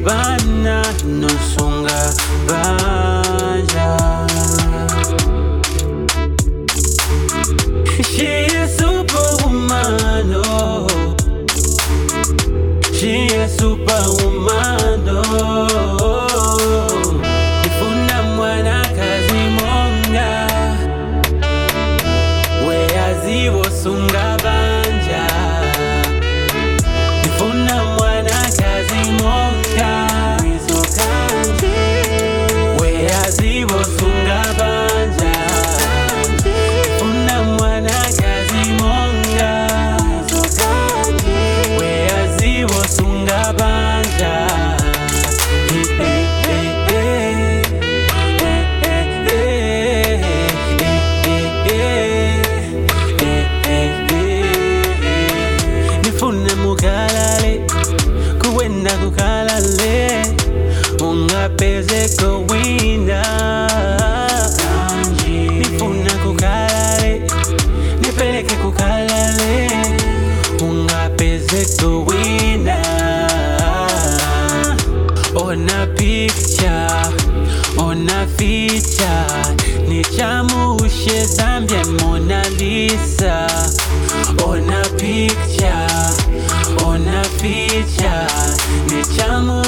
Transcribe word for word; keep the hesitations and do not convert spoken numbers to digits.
bana nosunga banja. She is superwoman, oh. She is superwoman, oh. Nifuna mwana kazi monga, wea zivo sunga banja. Nifuna mwana kazi monga, wizo kanji, wea zivo sunga banja. Nifuna mwana kazi monga, wizo kanji, wea zivo sunga banja. Nifuna mukalale, kuwenda kukalale, ungapeze kowina. Nifuna kukalale, nipeleke kukalale, ungapeze kowina. Ona picture, ona feature, nichamushe Zambia Mona Lisa. Ona picture, ona feature, nichamushe